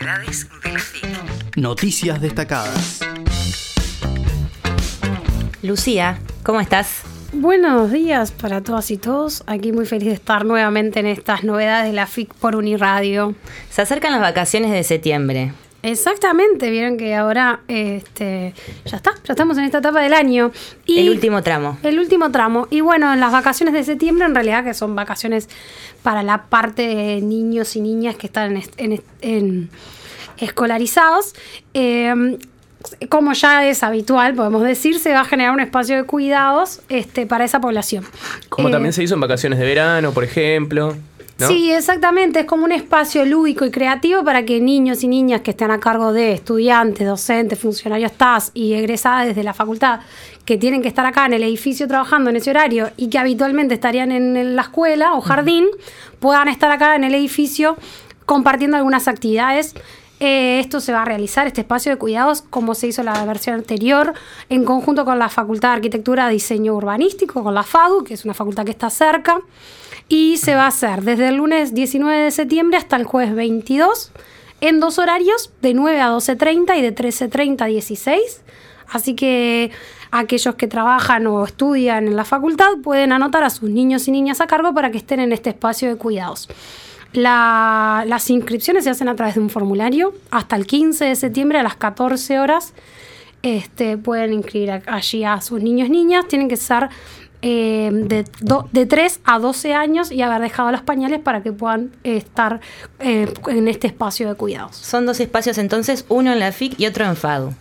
Novedades de la FIC. Noticias destacadas. Lucía, ¿cómo estás? Buenos días para todas y todos. Aquí muy feliz de estar nuevamente en estas novedades de la FIC por Uniradio. Se acercan las vacaciones de septiembre. Exactamente, vieron que ahora ya estamos en esta etapa del año. Y el último tramo. El último tramo. Y bueno, en las vacaciones de septiembre, en realidad que son vacaciones para la parte de niños y niñas que están en escolarizados, como ya es habitual, podemos decir, se va a generar un espacio de cuidados para esa población. Como también se hizo en vacaciones de verano, por ejemplo, ¿no? Sí, exactamente. Es como un espacio lúdico y creativo para que niños y niñas que estén a cargo de estudiantes, docentes, funcionarios TAS y egresadas de la facultad que tienen que estar acá en el edificio trabajando en ese horario y que habitualmente estarían en la escuela o jardín, puedan estar acá en el edificio compartiendo algunas actividades. Esto se va a realizar, este espacio de cuidados, como se hizo la versión anterior, en conjunto con la Facultad de Arquitectura, Diseño Urbanístico, con la FADU, que es una facultad que está cerca, y se va a hacer desde el lunes 19 de septiembre hasta el jueves 22, en dos horarios, de 9 a 12:30 y de 13:30 a 16. Así que aquellos que trabajan o estudian en la facultad pueden anotar a sus niños y niñas a cargo para que estén en este espacio de cuidados. Las inscripciones se hacen a través de un formulario hasta el 15 de septiembre a las 14 horas. Pueden inscribir allí a sus niños y niñas. Tienen que ser de 3 a 12 años y haber dejado los pañales para que puedan estar en este espacio de cuidados. Son dos espacios entonces, uno en la FIC y otro en FADU.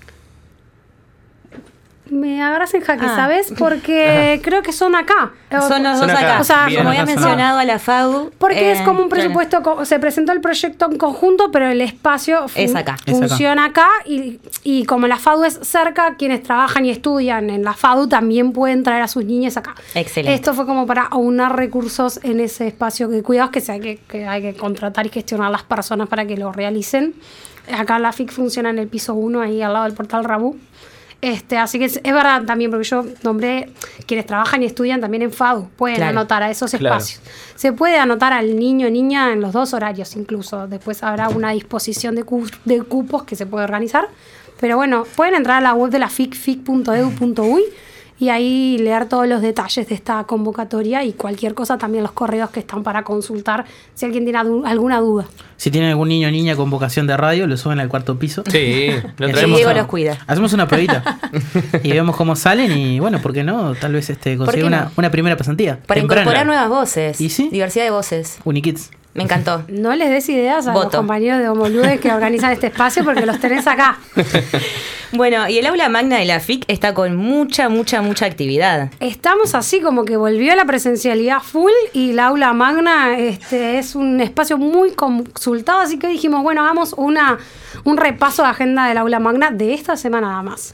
Me agarras en jaque, ¿sabes? Porque creo que son acá. Son los dos acá. O sea, como había mencionado a la FADU. Porque es como un presupuesto, se presentó el proyecto en conjunto, pero el espacio es acá. Funciona acá. Y como la FADU es cerca, quienes trabajan y estudian en la FADU también pueden traer a sus niñas acá. Excelente. Esto fue como para aunar recursos en ese espacio de cuidados que hay que contratar y gestionar las personas para que lo realicen. Acá la FIC funciona en el piso 1, ahí al lado del portal Rabú. Así que es verdad también, porque yo nombré quienes trabajan y estudian también en FADU, pueden anotar a esos espacios. Se puede anotar al niño o niña en los dos horarios incluso, después habrá una disposición de cupos que se puede organizar, pero bueno, pueden entrar a la web de la FIC, fic.edu.uy, y ahí leer todos los detalles de esta convocatoria y cualquier cosa, también los correos que están para consultar si alguien tiene alguna duda. Si tienen algún niño o niña con vocación de radio, lo suben al cuarto piso. Sí, lo traemos. Diego los cuida. Hacemos una pruebita y vemos cómo salen y bueno, ¿por qué no? Tal vez conseguir una primera pasantía. Para incorporar nuevas voces. ¿Y sí? Diversidad de voces. Unikids. Me encantó. No les des ideas a los compañeros de Homoludes que organizan este espacio porque los tenés acá. Bueno, y el aula magna de la FIC está con mucha actividad. Estamos así como que volvió la presencialidad full y el aula magna es un espacio muy consultado, así que dijimos, bueno, hagamos un repaso de agenda del aula magna de esta semana nada más.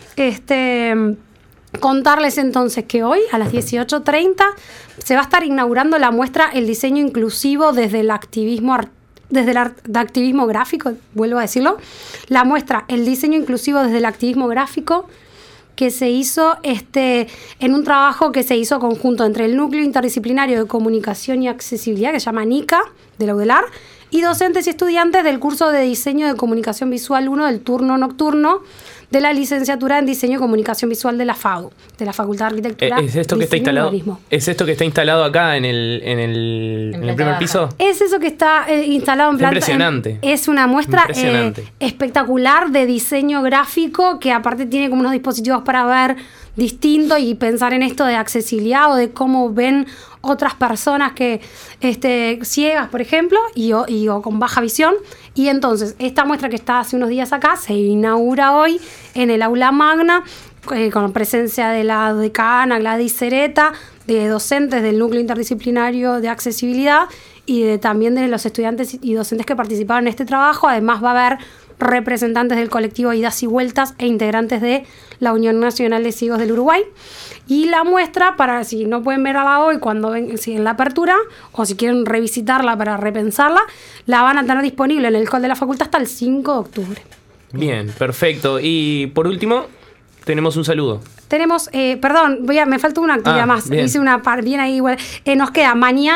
Contarles entonces que hoy a las 18:30 se va a estar inaugurando la muestra El diseño inclusivo desde el activismo gráfico, vuelvo a decirlo, la muestra El diseño inclusivo desde el activismo gráfico, que se hizo en un trabajo que se hizo conjunto entre el Núcleo Interdisciplinario de Comunicación y Accesibilidad, que se llama NICA, de la UDELAR, y docentes y estudiantes del curso de Diseño de Comunicación Visual 1 del turno nocturno de la licenciatura en Diseño y Comunicación Visual de la FADU, de la Facultad de Arquitectura. ¿Es esto que está instalado? ¿Es esto que está instalado acá en el primer piso? Es eso que está instalado en planta. Impresionante. Es una muestra espectacular de diseño gráfico que aparte tiene como unos dispositivos para ver distinto y pensar en esto de accesibilidad o de cómo ven otras personas que ciegas, por ejemplo, o con baja visión. Y entonces, esta muestra que está hace unos días acá se inaugura hoy en el aula magna con presencia de la decana Gladys Cereta, de docentes del Núcleo Interdisciplinario de Accesibilidad y también de los estudiantes y docentes que participaron en este trabajo. Además va a haber representantes del colectivo Idas y Vueltas e integrantes de la Unión Nacional de Ciegos del Uruguay. Y la muestra, para si no pueden verla hoy cuando ven en la apertura, o si quieren revisitarla para repensarla, la van a tener disponible en el hall de la facultad hasta el 5 de octubre. Bien, perfecto. Y por último, tenemos un saludo. Tenemos, me falta una actividad más. Bien. Hice una bien ahí igual. Nos queda mañana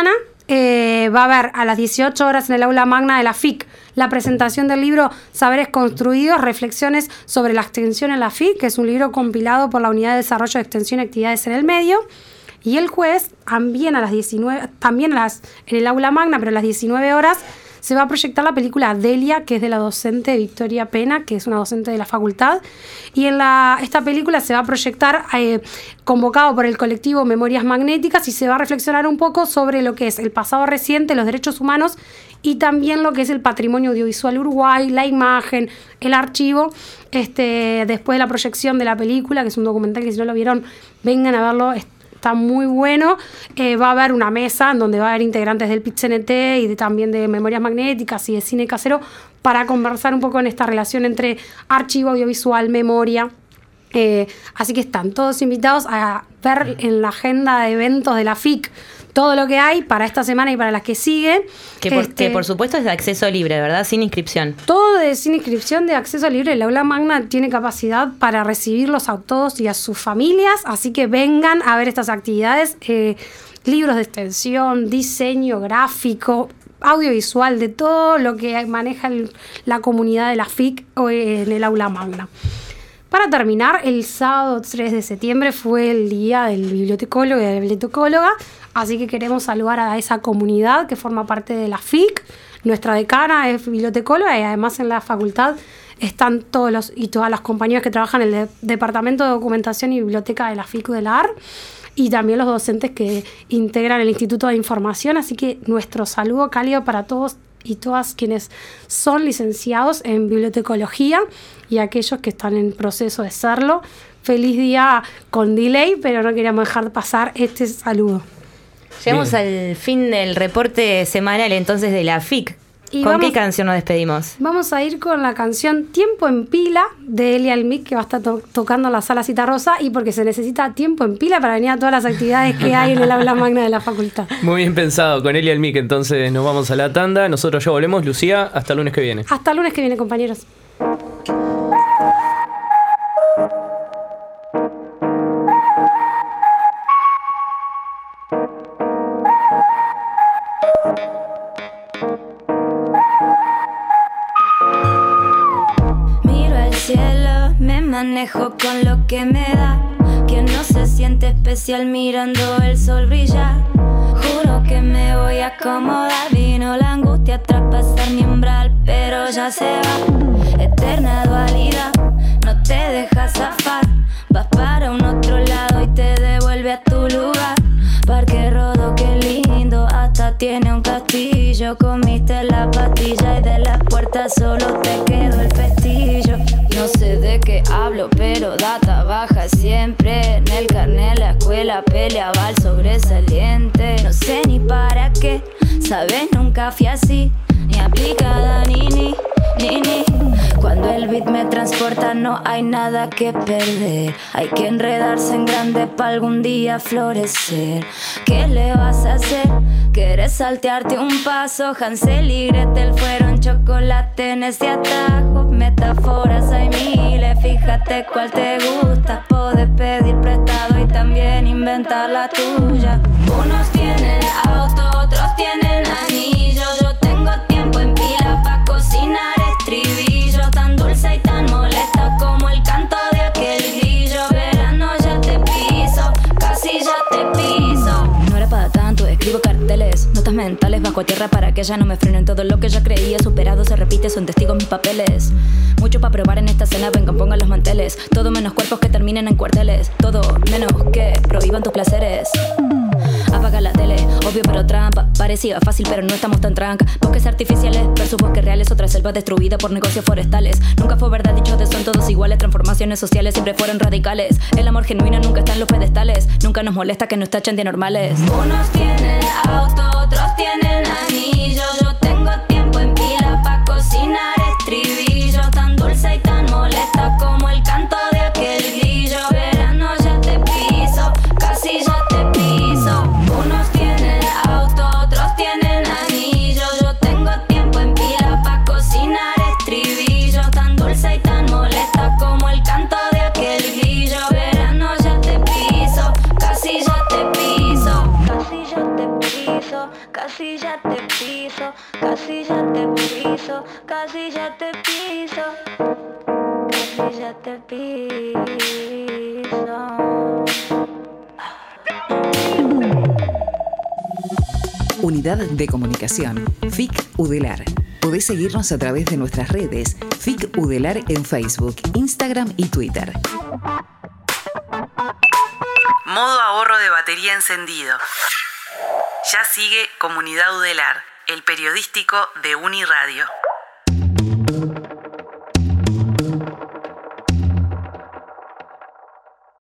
va a haber a las 18 horas en el aula magna de la FIC la presentación del libro Saberes Construidos, Reflexiones sobre la Extensión en la FIC, que es un libro compilado por la Unidad de Desarrollo de Extensión y Actividades en el Medio. Y el jueves, también a las 19, en el aula magna, pero a las 19 horas, se va a proyectar la película Delia, que es de la docente Victoria Pena, que es una docente de la facultad. Y en esta película se va a proyectar convocado por el colectivo Memorias Magnéticas, y se va a reflexionar un poco sobre lo que es el pasado reciente, los derechos humanos, y también lo que es el patrimonio audiovisual Uruguay, la imagen, el archivo. Después de la proyección de la película, que es un documental que si no lo vieron, vengan a verlo. Está muy bueno. Va a haber una mesa en donde va a haber integrantes del PIT-CNT y también de Memorias Magnéticas y de Cine Casero para conversar un poco en esta relación entre archivo audiovisual, memoria. Así que están todos invitados a ver en la agenda de eventos de la FIC todo lo que hay para esta semana y para las que siguen. Que por supuesto es de acceso libre, ¿verdad? Sin inscripción. Todo sin inscripción, de acceso libre. El aula magna tiene capacidad para recibirlos a todos y a sus familias, así que vengan a ver estas actividades. Libros de extensión, diseño gráfico, audiovisual, de todo lo que maneja la comunidad de la FIC en el aula magna. Para terminar, el sábado 3 de septiembre fue el día del bibliotecólogo y de la bibliotecóloga, así que queremos saludar a esa comunidad que forma parte de la FIC. Nuestra decana es bibliotecóloga y además en la facultad están todas las compañeras que trabajan en el Departamento de Documentación y Biblioteca de la FIC de la AR, y también los docentes que integran el Instituto de Información, así que nuestro saludo cálido para todos y todas quienes son licenciados en bibliotecología y aquellos que están en proceso de serlo. Feliz día con delay, pero no queríamos dejar pasar este saludo. Llegamos al fin del reporte semanal entonces de la FIC. ¿Con qué canción nos despedimos? Vamos a ir con la canción Tiempo en Pila de Elia Almic, que va a estar tocando en la Sala Cita Rosa, y porque se necesita tiempo en pila para venir a todas las actividades que hay en el aula magna de la facultad. Muy bien pensado, con Elia Almic. Entonces nos vamos a la tanda. Nosotros ya volvemos. Lucía, hasta el lunes que viene. Hasta el lunes que viene, compañeros. Manejo con lo que me da. Quien no se siente especial mirando el sol brillar. Juro que me voy a acomodar. Vino la angustia a traspasar mi umbral, pero ya se va. Eterna dualidad, no te dejas zafar. Vas para un otro lado y te devuelve a tu lugar. Parque Rodó, qué lindo, hasta tiene un castillo. Comiste la pastilla y de la puerta solo te quedó el pestillo. No sé de qué hablo, pero data baja siempre. En el carnet la escuela peleaba al sobresaliente. No sé ni para qué, sabes, nunca fui así, ni aplicada ni. Cuando el beat me transporta no hay nada que perder. Hay que enredarse en grande para algún día florecer. ¿Qué le vas a hacer? ¿Quieres saltearte un paso? Hansel y Gretel fueron chocolate en ese atajo. Metáforas hay miles, fíjate cuál te gusta. Podés pedir prestado y también inventar la tuya. Unos tienen auto, otros tienen anillo. Yo tengo tiempo en pila pa' cocinar estribillos. Tan dulce y tan molesta como el canto de aquel grillo. Verano ya te piso, casi ya te piso. No era para tanto, escribo carteles, notas mentales bajo tierra para que ya no me frenen. Todo lo que ya creía superado se repite, son testigos mis papeles. Mucho para probar en esta escena, vengan, pongan los manteles. Todo menos cuerpos que terminen en cuarteles. Todo menos que prohíban tus placeres. Apaga la tele, obvio pero trampa. Parecía fácil pero no estamos tan tranca. Bosques artificiales versus bosques reales. Otra selva destruida por negocios forestales. Nunca fue verdad, dichos de son todos iguales. Transformaciones sociales siempre fueron radicales. El amor genuino nunca está en los pedestales. Nunca nos molesta que nos tachen de normales. Unos tienen auto, otros tienen anillo. Yo tengo tiempo en pila pa' cocinar estribillos. Tan dulce y tan molesta como el canto de aquel grillo. Verano ya te piso, casi ya te piso. Unos tienen auto, otros tienen anillo. Yo tengo tiempo en pila pa' cocinar estribillos. Tan dulce y tan molesta como el canto de aquel grillo. Verano ya te piso, casi ya te piso. Casi ya te piso, casi casi ya te piso. Casi ya te piso. Unidad de Comunicación, FIC Udelar. Podés seguirnos a través de nuestras redes, FIC Udelar en Facebook, Instagram y Twitter. Modo ahorro de batería encendido. Ya sigue Comunidad Udelar, el periodístico de Uniradio.